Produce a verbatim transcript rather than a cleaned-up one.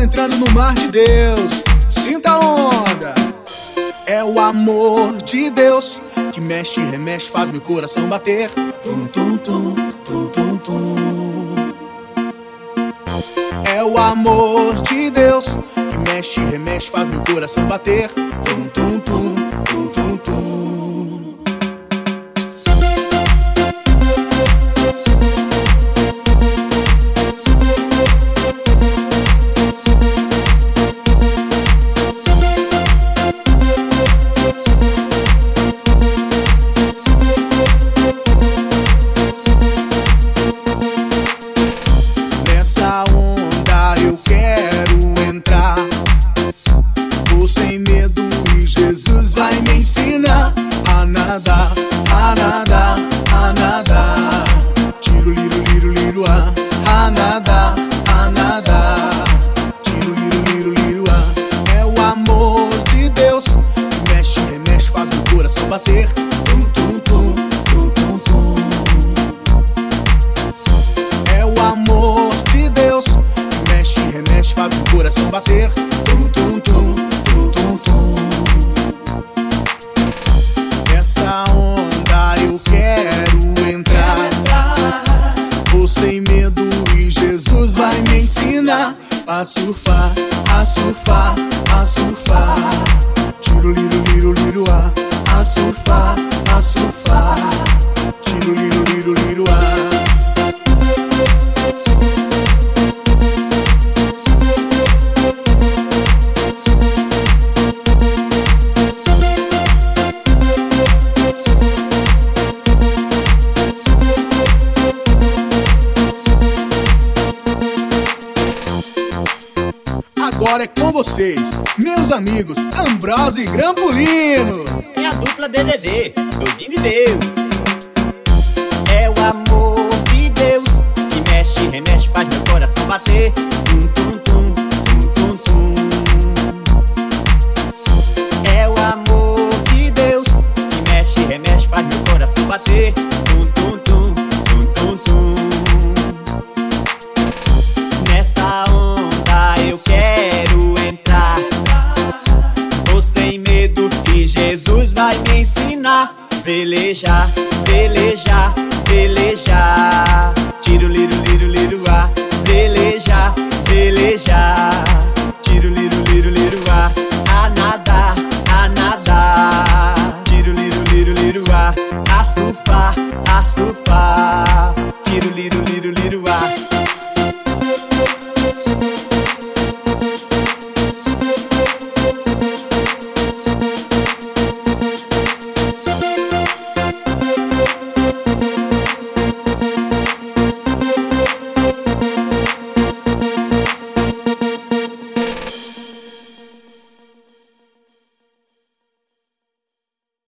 entrando no mar de Deus. Sinta a onda. É o amor de Deus que mexe, remexe, faz meu coração bater. Tum, tum, tum, tum, tum, tum. É o amor de Deus que mexe, remexe, faz meu coração bater. Tum, tum, tum, tum, tum, tum. A nadar, a nadar, a nadar. Tiro, liro, liro, liro, ah. A nadar, a nadar. Tiro, liro, liro, liro, ah. É o amor de Deus que mexe, remexe, faz meu coração bater. Tum, tum, tum, tum, tum, tum. É o amor de Deus que mexe, remexe, faz meu coração bater. Tum, tum, tum, tum, tum, tum. Nessa onda eu quero entrar. Vou sem medo e Jesus vai me ensinar a surfar, a surfar, a surfar. Tiro, liro, liro, liro, ah. A surfar, a surfar. Tiro, liro, liro, liro, ah. Agora é com vocês, meus amigos Ambrosio e Grampolino. É a dupla D D D, doidinho de Deus. É o amor de Deus que mexe, remexe, faz meu coração bater. Tum, tum, tum, tum, tum, tum. É o amor de Deus que mexe, remexe, faz meu coração bater. Tum, tum, tum, tum, tum, tum. Nessa onda eu quero entrar. Vou sem medo e Jesus vai me ensinar. Velejar, velejar, velejar. Tiro, liro, liro, liro, ah. Velejar, velejar. Tiro, liro, liro, liro, ah. A nadar, a nadar. Tiro, liro, liro, liro, ah. A surfar, a surfar. Tiro, liro, liro, liro, ah.